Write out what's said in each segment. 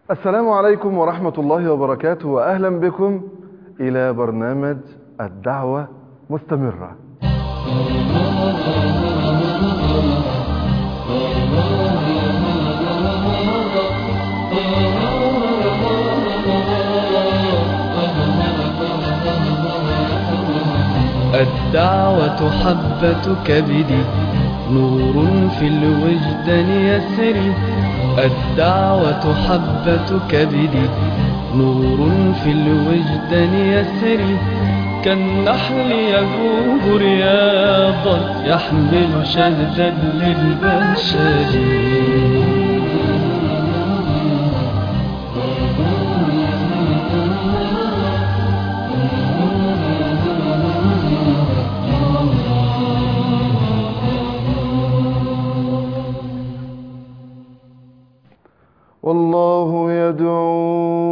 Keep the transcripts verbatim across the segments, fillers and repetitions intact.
السلام عليكم ورحمة الله وبركاته، وأهلا بكم إلى برنامج الدعوة مستمرة. الدعوة حبة كبدي، نور في الوجدان يسري. الدعوة حبة كبدي، نور في الوجدان يسري. كالنحل يذوب رياضا، يحمل شهدا للبشر. والله يدعو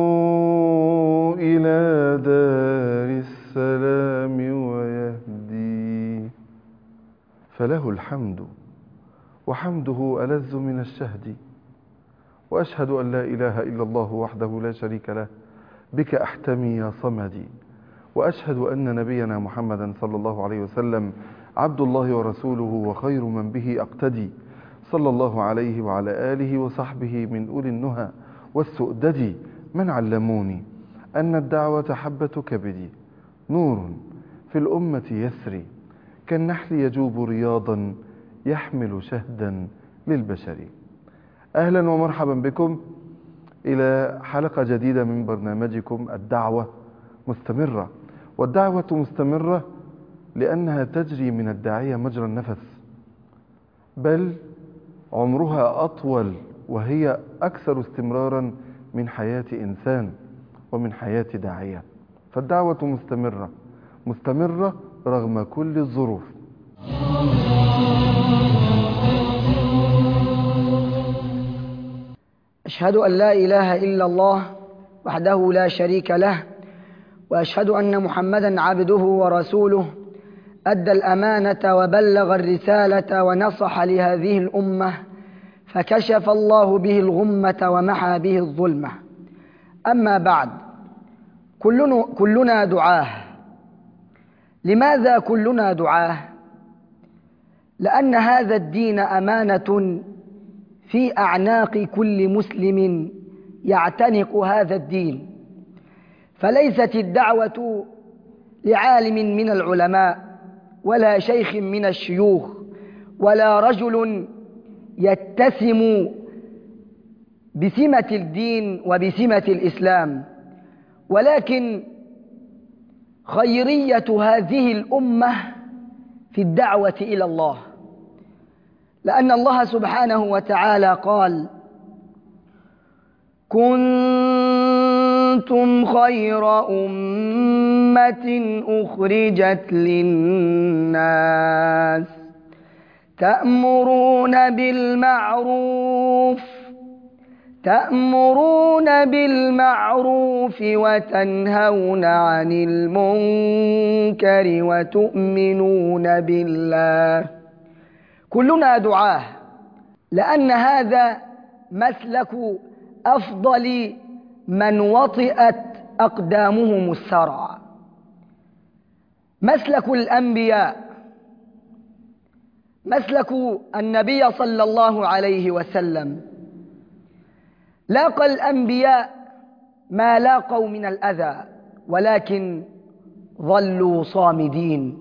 إلى دار السلام ويهدي، فله الحمد وحمده ألذ من الشهد. وأشهد أن لا إله إلا الله وحده لا شريك له، بك أحتمي يا صمدي. وأشهد أن نبينا محمدا صلى الله عليه وسلم عبد الله ورسوله وخير من به أقتدي، صلى الله عليه وعلى آله وصحبه من أولي النهى والسؤدد، من علموني أن الدعوة حبة كبدي، نور في الأمة يسري. كالنحل يجوب رياضا، يحمل شهدا للبشر. أهلا ومرحبا بكم إلى حلقة جديدة من برنامجكم الدعوة مستمرة. والدعوة مستمرة لأنها تجري من الداعية مجرى النفس، بل عمرها أطول وهي أكثر استمرارا من حياة إنسان ومن حياة داعية. فالدعوة مستمرة مستمرة رغم كل الظروف. أشهد أن لا إله إلا الله وحده لا شريك له، وأشهد أن محمدا عبده ورسوله، أدى الأمانة وبلغ الرسالة ونصح لهذه الأمة، فكشف الله به الغمة ومحى به الظلمة. أما بعد، كلنا, كلنا دعاه. لماذا كلنا دعاه؟ لأن هذا الدين أمانة في أعناق كل مسلم يعتنق هذا الدين. فليست الدعوة لعالم من العلماء، ولا شيخ من الشيوخ، ولا رجل يتسم بسمة الدين وبسمة الإسلام، ولكن خيرية هذه الأمة في الدعوة إلى الله. لأن الله سبحانه وتعالى قال: كنتم خير أمة أخرجت للناس تأمرون بالمعروف تأمرون بالمعروف وتنهون عن المنكر وتؤمنون بالله. كلنا دعاه، لأن هذا مسلك أفضل من وطئت أقدامهم السرع، مسلك الأنبياء، مسلك النبي صلى الله عليه وسلم. لاقى الأنبياء ما لاقوا من الأذى، ولكن ظلوا صامدين.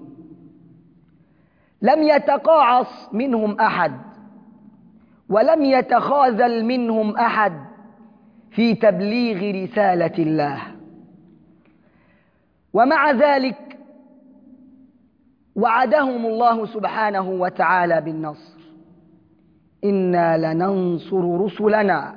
لم يتقاعص منهم أحد، ولم يتخاذل منهم أحد في تبليغ رسالة الله. ومع ذلك وعدهم الله سبحانه وتعالى بالنصر: إنا لننصر رسلنا.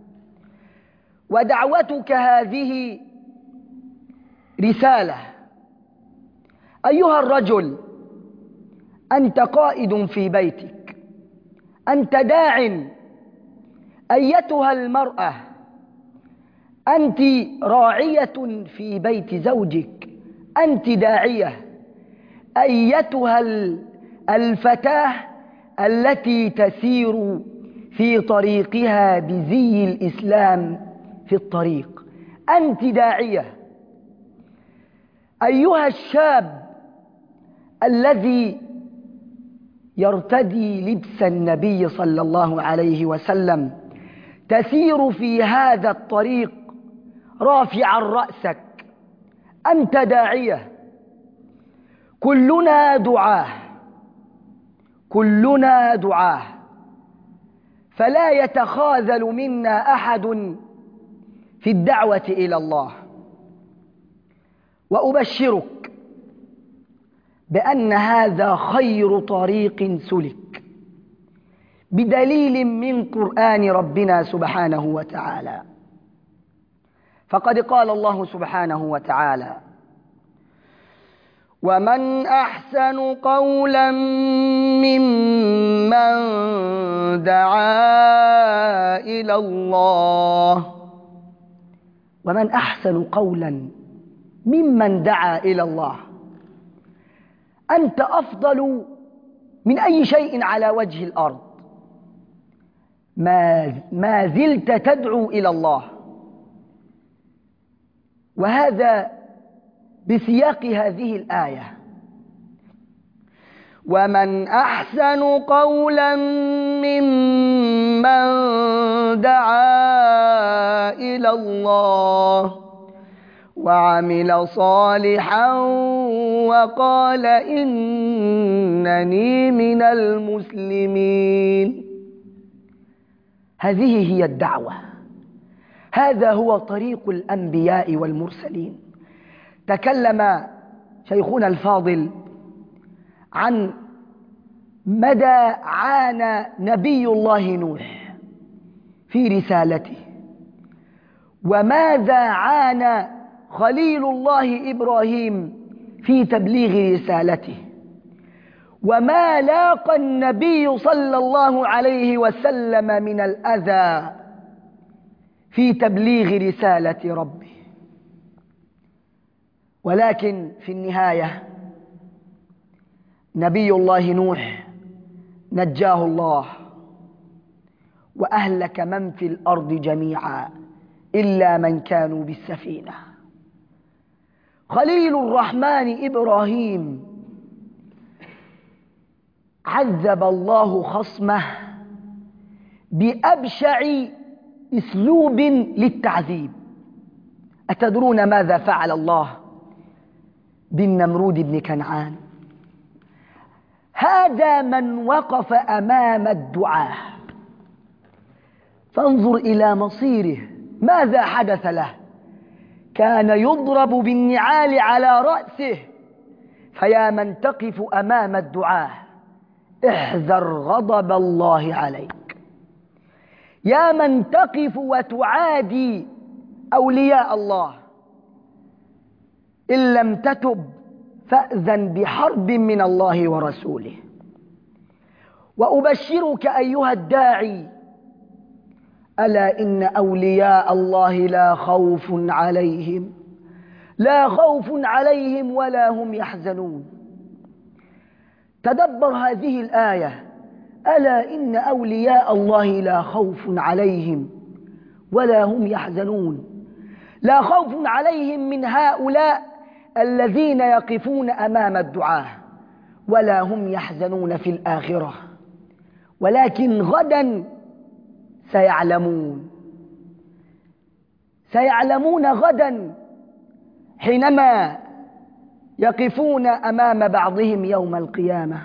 ودعوتك هذه رسالة. أيها الرجل، أنت قائد في بيتك، أنت داع. أيتها المرأة، أنت راعية في بيت زوجك، أنت داعية. أيتها الفتاة التي تسير في طريقها بزي الإسلام، في الطريق. أنت داعية أيها الشاب الذي يرتدي لبس النبي صلى الله عليه وسلم، تسير في هذا الطريق رافعا رأسك. أنت داعية، كلنا دعاه، كلنا دعاه، فلا يتخاذل منا أحد في الدعوة إلى الله. وأبشرك بأن هذا خير طريق سلك بدليل من قرآن ربنا سبحانه وتعالى. فقد قال الله سبحانه وتعالى: ومن أحسن قولا ممن دعا إلى الله. ومن أحسن قولا ممن دعا إلى الله. أنت أفضل من أي شيء على وجه الأرض، ما ما زلت تدعو إلى الله، وهذا بسياق هذه الآية: ومن أحسن قولا ممن دعا إلى الله وعمل صالحا وقال إنني من المسلمين. هذه هي الدعوة، هذا هو طريق الأنبياء والمرسلين. تكلم شيخنا الفاضل عن مدى عانى نبي الله نوح في رسالته، وماذا عانى خليل الله إبراهيم في تبليغ رسالته، وما لاقى النبي صلى الله عليه وسلم من الأذى في تبليغ رسالة ربه. ولكن في النهاية نبي الله نوح نجاه الله وأهلك من في الأرض جميعا إلا من كانوا بالسفينة. خليل الرحمن إبراهيم عذب الله خصمه بأبشع أسلوب للتعذيب. أتدرون ماذا فعل الله بالنمرود بن كنعان؟ هذا من وقف أمام الدعاة، فانظر إلى مصيره، ماذا حدث له؟ كان يضرب بالنعال على رأسه. فيا من تقف أمام الدعاة احذر غضب الله عليك. يا من تقف وتعادي أولياء الله، إن لم تتب فأذن بحرب من الله ورسوله. وأبشرك أيها الداعي، ألا إن أولياء الله لا خوف عليهم لا خوف عليهم ولا هم يحزنون. تدبر هذه الآية: ألا إن أولياء الله لا خوف عليهم ولا هم يحزنون. لا خوف عليهم من هؤلاء الذين يقفون أمام الدعاة، ولا هم يحزنون في الآخرة، ولكن غدا سيعلمون سيعلمون غدا حينما يقفون أمام بعضهم يوم القيامة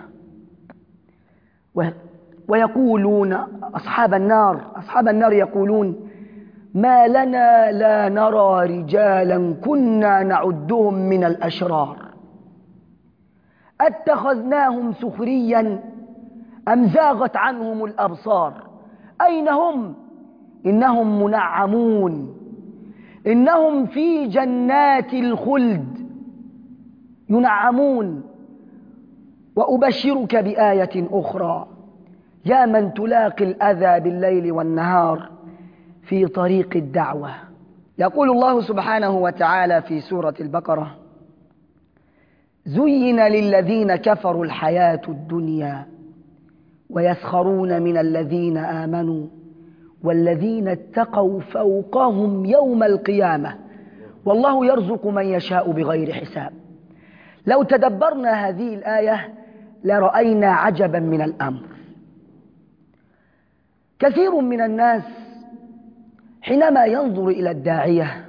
ويقولون أصحاب النار أصحاب النار يقولون: ما لنا لا نرى رجالا كنا نعدهم من الأشرار أتخذناهم سخريا أم زاغت عنهم الأبصار أين هم؟ إنهم منعمون، إنهم في جنات الخلد ينعمون. وأبشرك بآية أخرى: يا من تلاقي الأذى بالليل والنهار في طريق الدعوة. يقول الله سبحانه وتعالى في سورة البقرة: زين للذين كفروا الحياة الدنيا ويسخرون من الذين آمنوا والذين اتقوا فوقهم يوم القيامة والله يرزق من يشاء بغير حساب. لو تدبرنا هذه الآية لرأينا عجبا من الأمر. كثير من الناس حينما ينظر إلى الداعية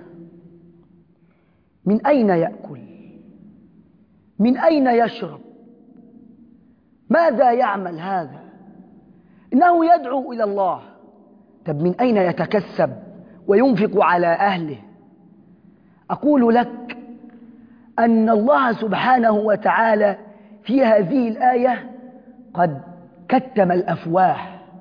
من أين يأكل؟ من أين يشرب؟ ماذا يعمل هذا؟ إنه يدعو إلى الله، طب من أين يتكسب وينفق على أهله؟ أقول لك أن الله سبحانه وتعالى في هذه الآية قد كتم الأفواه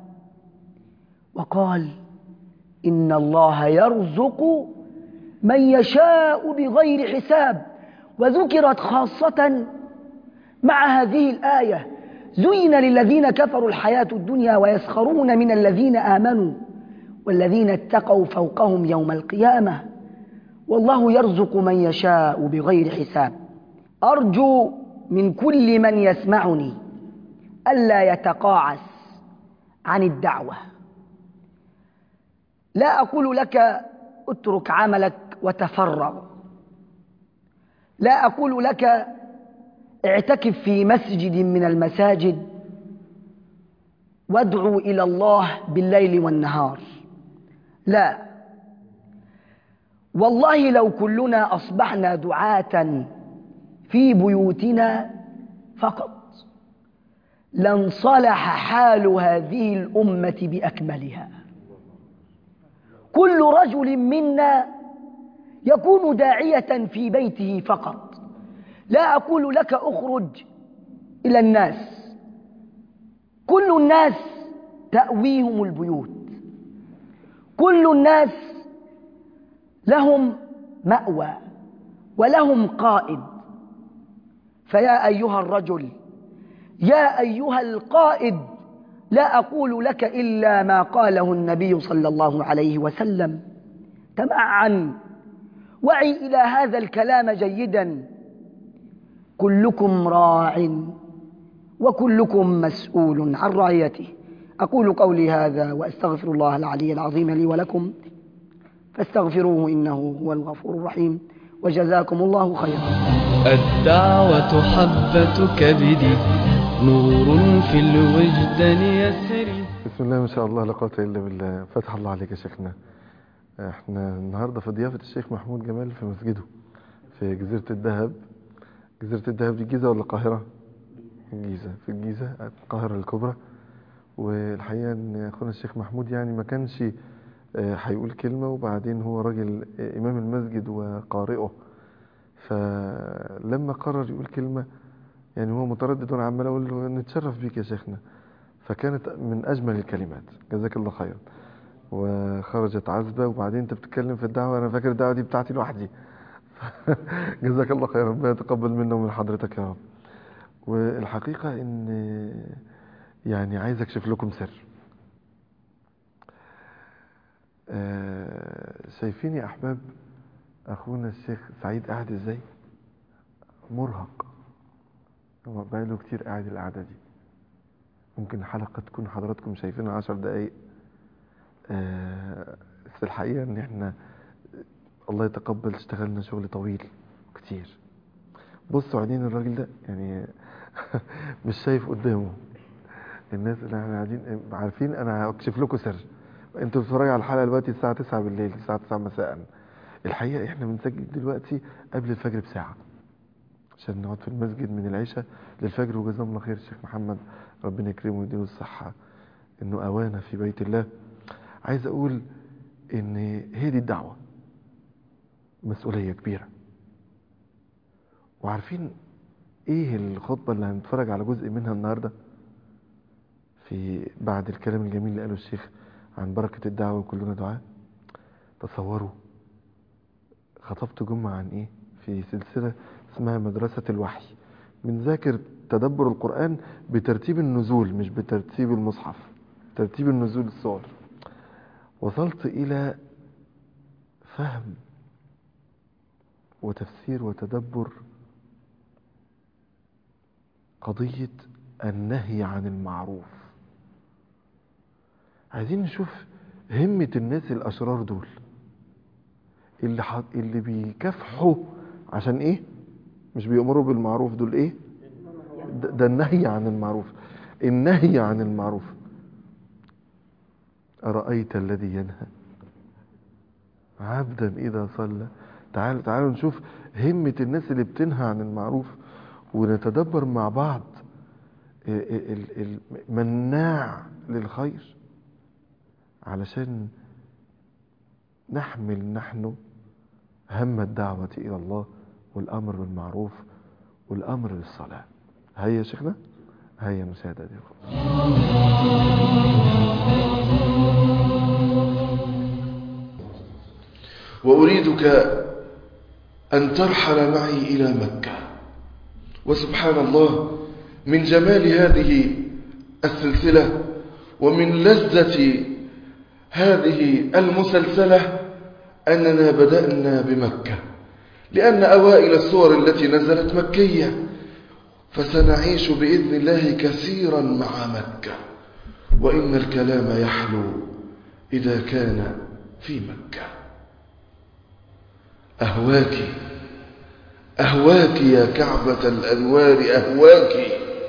وقال إن الله يرزق من يشاء بغير حساب، وذكرت خاصة مع هذه الآية زين للذين كفروا الحياة الدنيا ويسخرون من الذين آمنوا والذين اتقوا فوقهم يوم القيامة والله يرزق من يشاء بغير حساب. أرجو من كل من يسمعني ألا يتقاعس عن الدعوة. لا أقول لك اترك عملك وتفرغ، لا أقول لك اعتكف في مسجد من المساجد وادعو إلى الله بالليل والنهار، لا، والله لو كلنا أصبحنا دعاة في بيوتنا فقط لانصلح حال هذه الأمة بأكملها. كل رجل منا يكون داعية في بيته فقط، لا أقول لك أخرج إلى الناس، كل الناس تأويهم البيوت، كل الناس لهم مأوى ولهم قائد. فيا أيها الرجل، يا أيها القائد، لا أقول لك إلا ما قاله النبي صلى الله عليه وسلم: تمعن، وعي إلى هذا الكلام جيدا: كلكم راع وكلكم مسؤول عن رعيته. أقول قولي هذا وأستغفر الله العلي العظيم لي ولكم فاستغفروه إنه هو الغفور الرحيم، وجزاكم الله خيرا. الدعوة حبة كبدي، نور في الوجدان يسري. بسم الله ما شاء الله لا قوة إلا بالله. فتح الله عليك يا شيخنا. احنا النهاردة في ضيافة الشيخ محمود جمال في مسجده في جزيرة الذهب. جزيرة الذهب دي الجيزة ولا القاهرة؟ الجيزة، في الجيزة القاهرة الكبرى. والحقيقة ان اخونا الشيخ محمود يعني ما كانش هيقول كلمة، وبعدين هو راجل امام المسجد وقارئه، فلما قرر يقول كلمة يعني هو متردد، وانا عمال اقول له نتشرف بيك يا شيخنا، فكانت من اجمل الكلمات. جزاك الله خيرا. وخرجت عذبة، وبعدين انت بتتكلم في الدعوة، انا فاكر الدعوة دي بتاعتي لوحدي. جزاك الله خيرا، ربنا يتقبل منا ومن حضرتك يا رب. والحقيقة ان يعني عايز اكشف لكم سر. آه شايفين يا احباب اخونا الشيخ سعيد قاعد ازاي؟ مرهق، هو بقاله كتير قاعد القعدة دي. ممكن الحلقة تكون حضراتكم شايفينها عشر دقايق، آه بس الحقيقة ان احنا الله يتقبل اشتغلنا شغل طويل كتير. بصوا عينين الراجل ده يعني مش شايف قدامه. الناس اللي احنا قاعدين عارفين، انا هكشف لكم سر. انتوا بتتفرجوا على الحلقة دلوقتي الساعة تسعة بالليل، الساعة تسعة مساء. الحقيقة احنا بنسجل دلوقتي قبل الفجر بساعة عشان نقعد في المسجد من العشاء للفجر. وجزاهم الله خير الشيخ محمد، ربنا يكرمه ويديله الصحة، انه اوانا في بيت الله. عايز اقول ان هي دي الدعوة، مسؤولية كبيرة. وعارفين ايه الخطبة اللي هنتفرج على جزء منها النهاردة في بعد الكلام الجميل اللي قاله الشيخ عن بركة الدعوة وكلنا دعاء؟ تصوروا خطبت جمعة عن ايه في سلسلة اسمها مدرسة الوحي. بنذاكر تدبر القرآن بترتيب النزول، مش بترتيب المصحف، ترتيب النزول الصور. وصلت الى فهم وتفسير وتدبر قضية النهي عن المعروف. عايزين نشوف همة الناس الأشرار دول اللي, حط... اللي بيكافحوا عشان ايه؟ مش بيأمروا بالمعروف، دول ايه؟ ده, ده النهي عن المعروف. النهي عن المعروف. أرأيت الذي ينهى عبدا إذا صلى. تعالوا تعالوا نشوف همة الناس اللي بتنهى عن المعروف، ونتدبر مع بعض المناع للخير علشان نحمل نحن هم الدعوة إلى الله والأمر بالمعروف والأمر بالصلاة. هيا يا شيخنا، هيا مساعدة دي. وأريدك أن ترحل معي إلى مكة. وسبحان الله، من جمال هذه السلسلة ومن لذة هذه المسلسلة أننا بدأنا بمكة، لأن أوائل السور التي نزلت مكية، فسنعيش بإذن الله كثيرا مع مكة، وإن الكلام يحلو إذا كان في مكة. أهواك أهواك يا كعبة الأنوار، أهواك،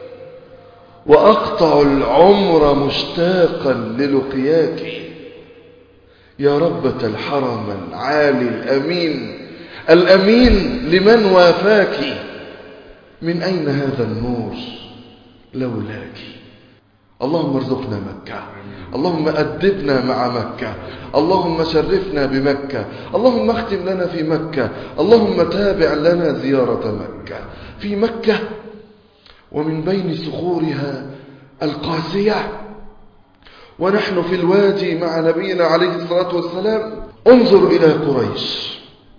وأقطع العمر مشتاقا للقياك يا ربة الحرم العالي الأمين الأمين لمن وافاك. من أين هذا النور لولاك؟ اللهم ارزقنا مكة، اللهم أدبنا مع مكة، اللهم شرفنا بمكة، اللهم اختم لنا في مكة، اللهم تابع لنا زيارة مكة. في مكة ومن بين صخورها القاسية ونحن في الوادي مع نبينا عليه الصلاة والسلام، انظر إلى قريش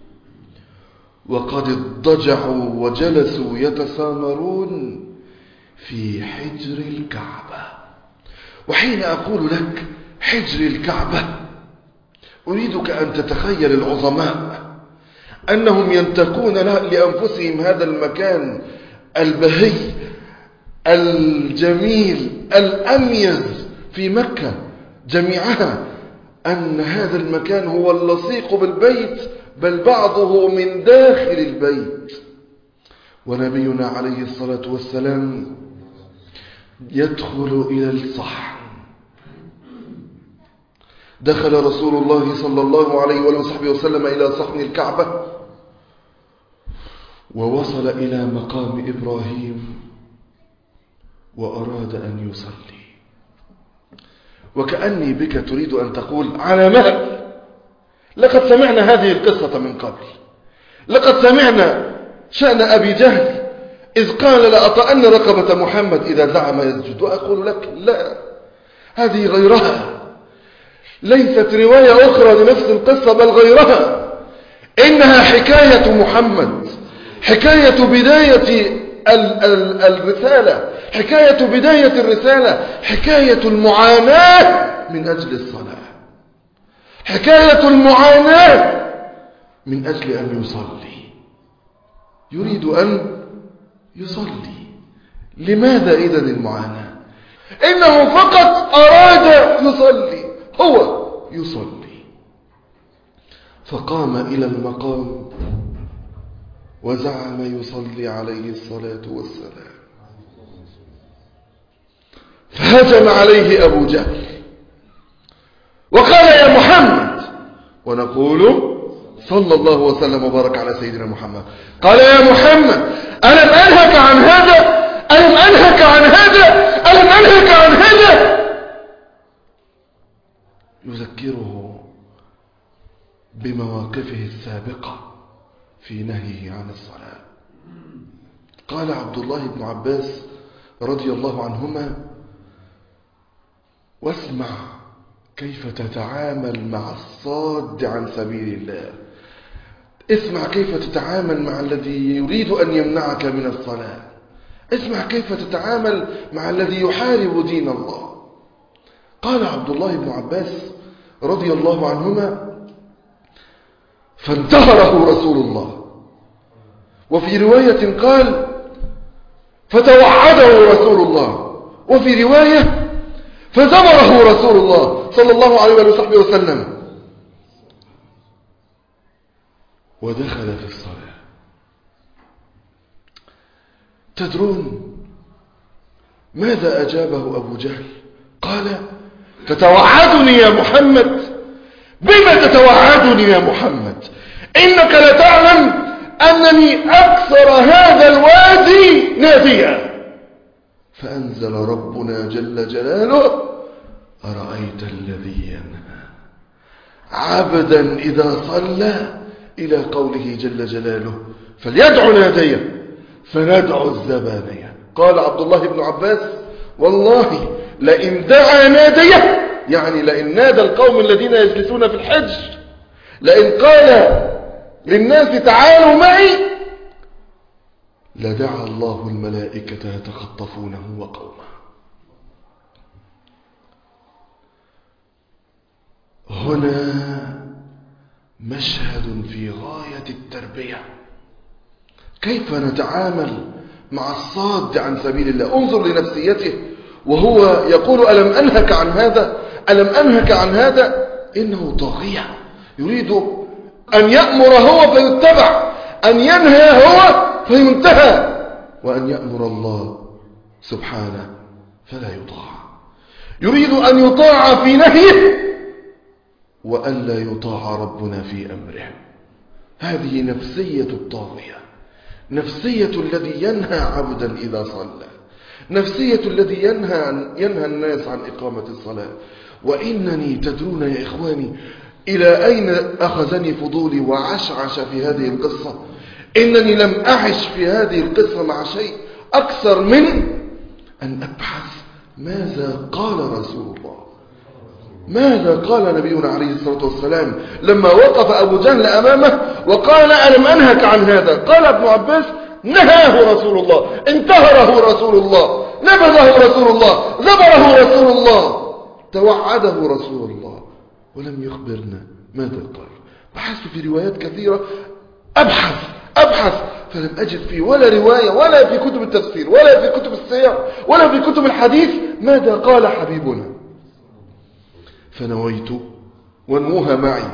وقد اضطجعوا وجلسوا يتسامرون في حجر الكعبة. وحين أقول لك حجر الكعبة أريدك أن تتخيل العظماء أنهم ينتقون لأنفسهم هذا المكان البهي الجميل الأميز في مكة جميعها، أن هذا المكان هو اللصيق بالبيت، بل بعضه من داخل البيت. ونبينا عليه الصلاة والسلام يدخل إلى الصحن. دخل رسول الله صلى الله عليه وصحبه وسلم إلى صحن الكعبة، ووصل إلى مقام إبراهيم وأراد أن يصلي. وكأني بك تريد أن تقول على مهل، لقد سمعنا هذه القصة من قبل، لقد سمعنا شأن أبي جهل إذ قال لأطأن رقبة محمد إذا زعم يسجد. وأقول لك لا، هذه غيرها، ليست رواية أخرى لنفس القصة بل غيرها. إنها حكاية محمد، حكاية بداية ال ال الرسالة، حكاية بداية الرسالة، حكاية المعاناة من أجل الصلاة، حكاية المعاناة من أجل أن يصلي. يريد أن يصلي. لماذا إذن المعاناة؟ إنه فقط أراد يصلي، هو يصلي. فقام إلى المقام وزعم يصلي عليه الصلاة والسلام، فهجم عليه أبو جهل وقال يا محمد، ونقول صلى الله وسلم وبارك على سيدنا محمد، قال يا محمد ألم أنهك عن هذا؟ ألم أنهك عن هذا؟ ألم أنهك عن هذا؟ يذكره بمواقفه السابقة في نهيه عن الصلاة. قال عبد الله بن عباس رضي الله عنهما: واسمع كيف تتعامل مع الصاد عن سبيل الله، اسمع كيف تتعامل مع الذي يريد أن يمنعك من الصلاة، اسمع كيف تتعامل مع الذي يحارب دين الله. قال عبد الله بن عباس رضي الله عنهما: فانتهره رسول الله. وفي رواية قال: فتوعده رسول الله. وفي رواية: فزمره رسول الله صلى الله عليه وصحبه وسلم ودخل في الصلاة. تدرون ماذا أجابه أبو جهل؟ قال: تتوعدني يا محمد؟ بما تتوعدني يا محمد؟ إنك لتعلم أنني أكثر هذا الوادي ناديا. فأنزل ربنا جل جلاله: أرأيت الذي ينهى عبدا إذا صلى، إلى قوله جل جلاله: فليدع ناديه فندع الزبانية. قال عبد الله بن عباس: والله لئن دعا ناديه، يعني لئن نادى القوم الذين يجلسون في الحج، لئن قال للناس تعالوا معي، لدعا الله الملائكة يتخطفونه وقومه. هنا مشهد في غاية التربية. كيف نتعامل مع الصاد عن سبيل الله؟ انظر لنفسيته وهو يقول: ألم أنهك عن هذا؟ ألم أنهك عن هذا؟ إنه طاغية يريد أن يأمر هو فيتبع، أن ينهى هو فينتهى، وأن يأمر الله سبحانه فلا يطاع. يريد أن يطاع في نهيه وأن لا يطاع ربنا في أمره. هذه نفسية الطاغية، نفسية الذي ينهى عبدا إذا صلى، نفسية الذي ينهى, ينهى الناس عن إقامة الصلاة. وإنني تدرون يا إخواني إلى أين أخذني فضولي وعشعش في هذه القصة؟ إنني لم أعش في هذه القصة مع شيء أكثر من أن أبحث ماذا قال رسول الله، ماذا قال نبينا عليه الصلاة والسلام لما وقف أبو جهل أمامه وقال: ألم أنهك عن هذا؟ قال ابن عباس: نهاه رسول الله، انتهره رسول الله، نبذه رسول الله، زبره رسول الله، توعده رسول الله، ولم يخبرنا ماذا قال. بحثت في روايات كثيرة، أبحث أبحث فلم أجد في ولا رواية ولا في كتب التفسير ولا في كتب السير ولا في كتب الحديث ماذا قال حبيبنا. فنويت ونوها معي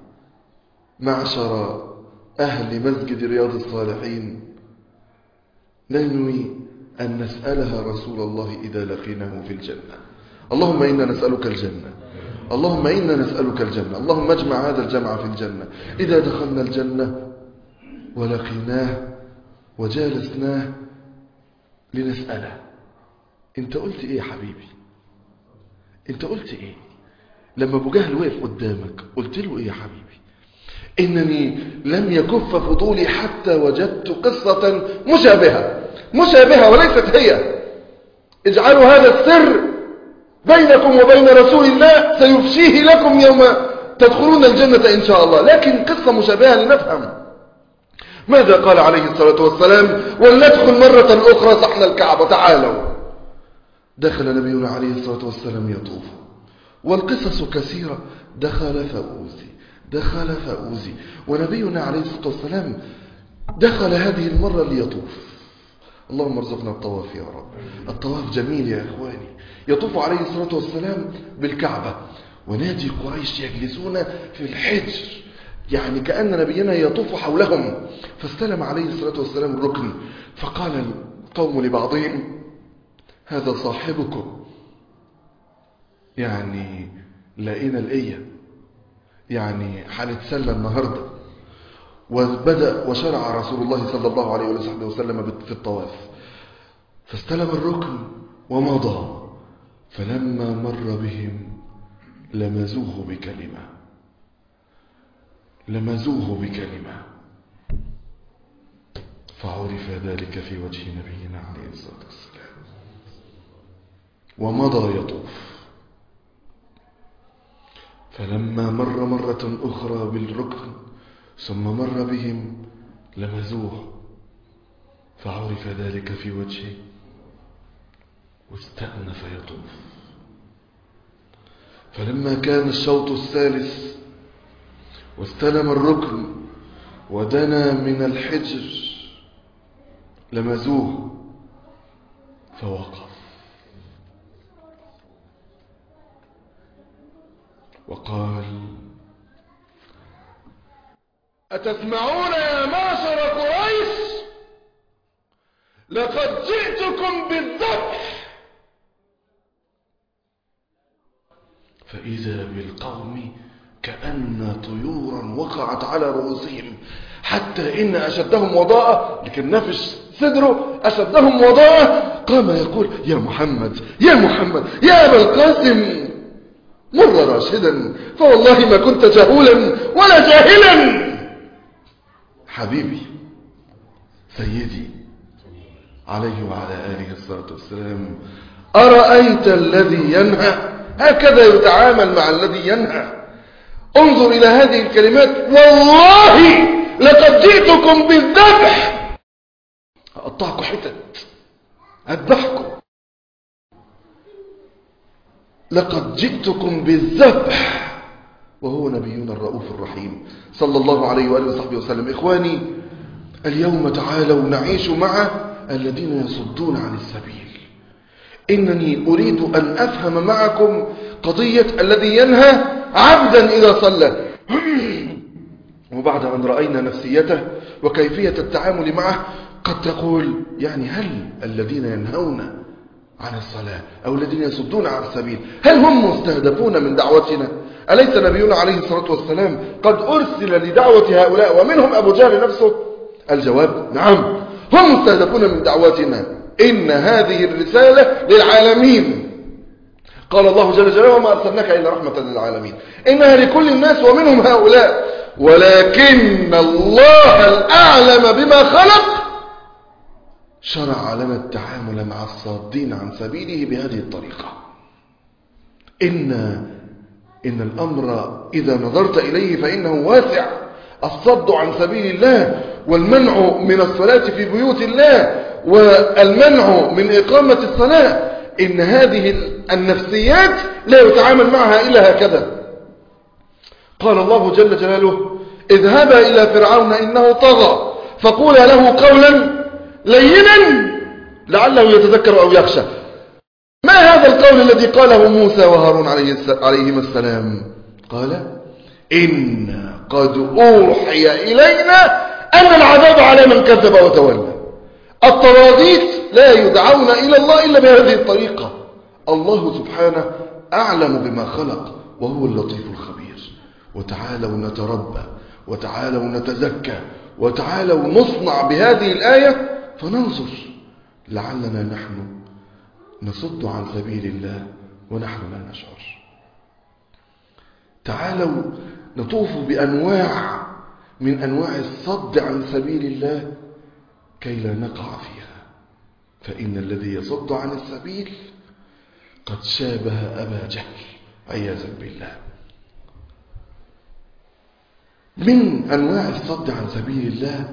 معشر أهل مسجد رياض الصالحين، ننوي أن نسألها رسول الله إذا لقيناه في الجنة. اللهم إنا نسألك الجنة، اللهم إنا نسألك الجنة، اللهم اجمع هذا الجمع في الجنة. إذا دخلنا الجنة ولقيناه وجالسناه لنسأله: انت قلت ايه يا حبيبي؟ انت قلت ايه لما ابو جهل وقف قدامك؟ قلت له ايه يا حبيبي؟ انني لم يكف فضولي حتى وجدت قصة مشابهة مشابهة وليست هي. اجعلوا هذا السر بينكم وبين رسول الله سيفشيه لكم يوم تدخلون الجنة إن شاء الله. لكن قصة مشابهة لنفهم ماذا قال عليه الصلاة والسلام. ولندخل مرة أخرى صحن الكعبة، تعالوا. دخل نبينا عليه الصلاة والسلام يطوف، والقصص كثيرة. دخل فأوزي دخل فأوزي ونبينا عليه الصلاة والسلام دخل هذه المرة ليطوف. اللهم ارزقنا الطواف يا رب. الطواف جميل يا إخواني. يطوف عليه الصلاة والسلام بالكعبة، ونادي قريش يجلسون في الحجر، يعني كأن نبينا يطوف حولهم. فاستلم عليه الصلاة والسلام الركن، فقال القوم لبعضهم: هذا صاحبكم، يعني لقينا الإيه، يعني هنتسلى النهاردة. وبدأ وشرع رسول الله صلى الله عليه وسلم في الطواف، فاستلم الركن ومضى. فلما مر بهم لمزوه بكلمة لمزوه بكلمة فعرف ذلك في وجه نبينا عليه الصلاة والسلام، ومضى يطوف. فلما مر مرة أخرى بالركن ثم مر بهم لمزوه فعرف ذلك في وجهه، واستأنف يطوف. فلما كان الشوط الثالث واستلم الركن ودنا من الحجر لمزوه فوقف. وقال: أتسمعون يا معشر قريش؟ لقد جئتكم بالذبح. فإذا بالقوم كأن طيورا وقعت على رؤوسهم، حتى إن أشدهم وضاء، لكن نفش صدره أشدهم وضاء، قام يقول: يا محمد يا محمد يا أبا القاسم، مر راشدا، فوالله ما كنت جهولا ولا جاهلا. حبيبي سيدي عليه وعلى آله الصلاة والسلام، أرأيت الذي ينهى؟ هكذا يتعامل مع الذي ينهى. انظر إلى هذه الكلمات: والله لقد جئتكم بالذبح. أقطعكم حتت، أذبحكم. لقد جئتكم بالذبح، وهو نبينا الرؤوف الرحيم صلى الله عليه وآله وصحبه وسلم. إخواني، اليوم تعالوا نعيش مع الذين يصدون عن السبيل. إنني أريد أن أفهم معكم قضية الذي ينهى عبدا إذا صلى. وبعد أن رأينا نفسيته وكيفية التعامل معه، قد تقول: يعني هل الذين ينهون عن الصلاة أو الذين يصدون عن السبيل هل هم مستهدفون من دعوتنا؟ أليس نبينا عليه الصلاة والسلام قد أرسل لدعوة هؤلاء ومنهم أبو جهل نفسه؟ الجواب: نعم، هم مستهدفون من دعوتنا. إن هذه الرسالة للعالمين. قال الله جل جلاله: وما أرسلناك إلا رحمة للعالمين. إنها لكل الناس ومنهم هؤلاء، ولكن الله الأعلم بما خلق شرع لنا التعامل مع الصادين عن سبيله بهذه الطريقة. إن إن الأمر إذا نظرت إليه فإنه واسع. الصد عن سبيل الله والمنع من الصلاة في بيوت الله والمنع من إقامة الصلاة، إن هذه النفسيات لا يتعامل معها إلا هكذا. قال الله جل جلاله: اذهبا إلى فرعون إنه طغى فقولا له قولا لينا لعله يتذكر أو يخشى. ما هذا القول الذي قاله موسى وهارون عليهما السلام؟ قال: إن قد أوحي إلينا أن العذاب على من كذب وتولى. الطواغيت لا يدعون إلى الله إلا بهذه الطريقة. الله سبحانه أعلم بما خلق وهو اللطيف الخبير. وتعالوا نتربى، وتعالوا نتزكى، وتعالوا نصنع بهذه الآية فننظر لعلنا نحن نصد عن سبيل الله ونحن لا نشعر. تعالوا نطوف بأنواع من أنواع الصد عن سبيل الله كي لا نقع فيها. فإن الذي يصد عن السبيل قد شابه أبا جهل عياذا بالله. من أنواع الصد عن سبيل الله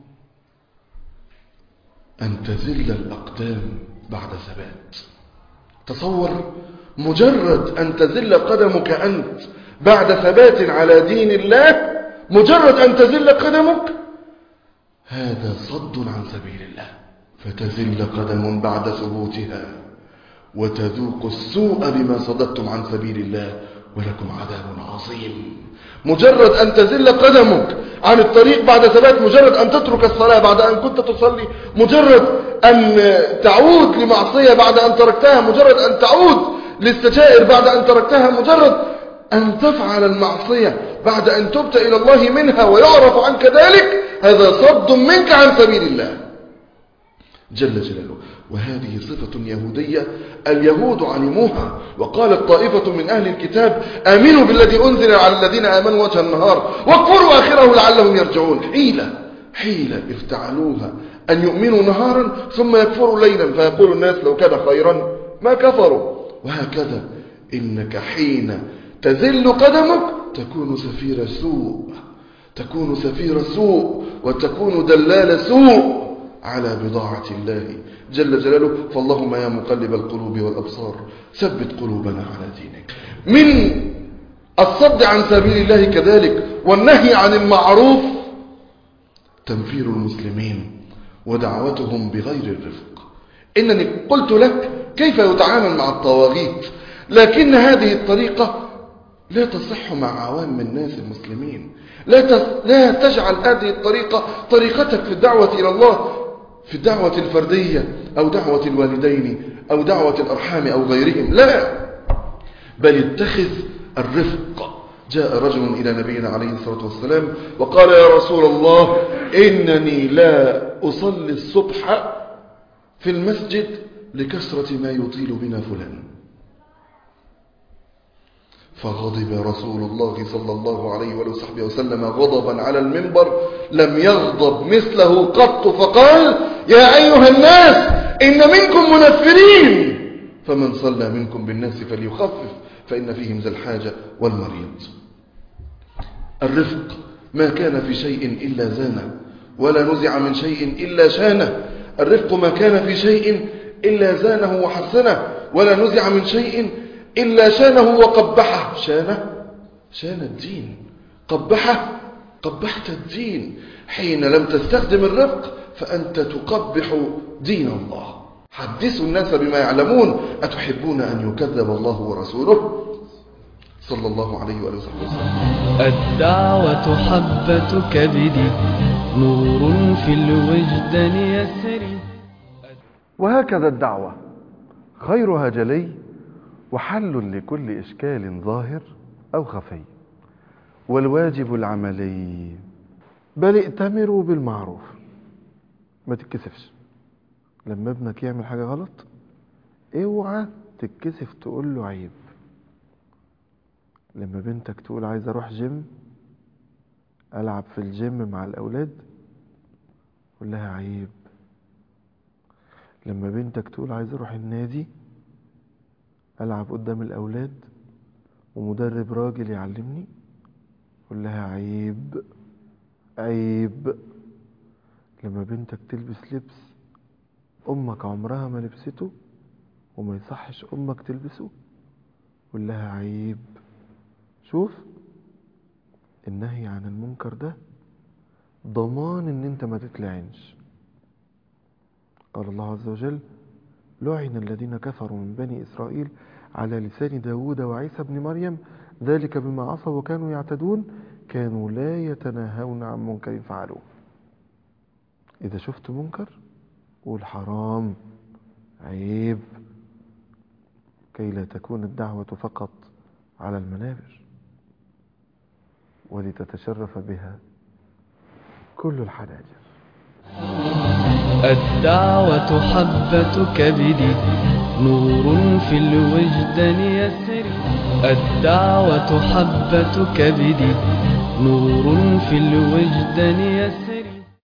أن تزل الأقدام بعد ثبات. تصور مجرد أن تزل قدمك أنت بعد ثبات على دين الله، مجرد أن تزل قدمك، هذا صد عن سبيل الله. فتزل قدم بعد ثبوتها وتذوق السوء بما صددتم عن سبيل الله ولكم عذاب عظيم. مجرد أن تزل قدمك عن الطريق بعد ثبات، مجرد أن تترك الصلاة بعد أن كنت تصلي، مجرد أن تعود لمعصية بعد أن تركتها، مجرد أن تعود للسجائر بعد أن تركتها، مجرد أن تفعل المعصية بعد أن تبت إلى الله منها ويعرف عنك ذلك، هذا صد منك عن سبيل الله جل جلاله. وهذه صفة يهودية اليهود علموها. وقالت طائفة من أهل الكتاب: آمنوا بالذي أنزل على الذين آمنوا وجه النهار واكفروا آخره لعلهم يرجعون. حيلة حيلة افتعلوها، أن يؤمنوا نهارا ثم يكفروا ليلا، فيقول الناس لو كان خيرا ما كفروا. وهكذا إنك حين تزل قدمك تكون سفير سوء، تكون سفير سوء وتكون دلال سوء على بضاعة الله جل جلاله. فاللهم يا مقلب القلوب والأبصار ثبت قلوبنا على دينك. من الصد عن سبيل الله كذلك والنهي عن المعروف تنفير المسلمين ودعوتهم بغير الرفق. إنني قلت لك كيف يتعامل مع الطواغيت، لكن هذه الطريقة لا تصح مع عوام الناس المسلمين. لا لا تجعل هذه الطريقة طريقتك في الدعوة إلى الله، في الدعوة الفردية أو دعوة الوالدين أو دعوة الأرحام أو غيرهم، لا، بل اتخذ الرفق. جاء رجل إلى نبينا عليه الصلاة والسلام وقال: يا رسول الله، إنني لا أصلي الصبح في المسجد لكثرة ما يطيل بنا فلان. فغضب رسول الله صلى الله عليه وصحبه وسلم غضبا على المنبر لم يغضب مثله قط، فقال: يا أيها الناس، إن منكم منفرين، فمن صلى منكم بالناس فليخفف فإن فيهم ذا الحاجة والمريض. الرفق ما كان في شيء إلا زانه، ولا نزع من شيء إلا شانه. الرفق ما كان في شيء إلا زانه وحسنه، ولا نزع من شيء إلا شانه وقبحه. شانه شان الدين، قبحه قبحت الدين. حين لم تستخدم الرفق فأنت تقبح دين الله. حدثوا الناس بما يعلمون، أتحبون أن يكذب الله ورسوله صلى الله عليه وآله وسلم. الدعوة حبة كبد، نور في الوجدان يسري. وهكذا الدعوة خيرها جلي، وحل لكل إشكال ظاهر أو خفي. والواجب العملي، بل ائتمروا بالمعروف. ما تتكسفش لما ابنك يعمل حاجة غلط، اوعى تتكسف تقول له عيب. لما بنتك تقول عايز اروح جيم، العب في الجيم مع الاولاد، قول لها عيب. لما بنتك تقول عايز اروح النادي، العب قدام الاولاد ومدرب راجل يعلمني، قول لها عيب عيب. لما بنتك تلبس لبس امك عمرها ما لبسته وما يصحش امك تلبسه، قول لها عيب. شوف، النهي عن المنكر ده ضمان ان انت ما تتلعنش. قال الله عز وجل: لعن الذين كفروا من بني إسرائيل على لسان داود وعيسى بن مريم، ذلك بما عصوا وكانوا يعتدون، كانوا لا يتناهون عن منكر فعلوه. إذا شفت منكر قول حرام، عيب، كي لا تكون الدعوة فقط على المنابر، ولتتشرف بها كل الحناجر. الدعوة حبة كبد، نور في الوجدان يسري. الدعوة حبة كبد، نور في الوجدان يسري.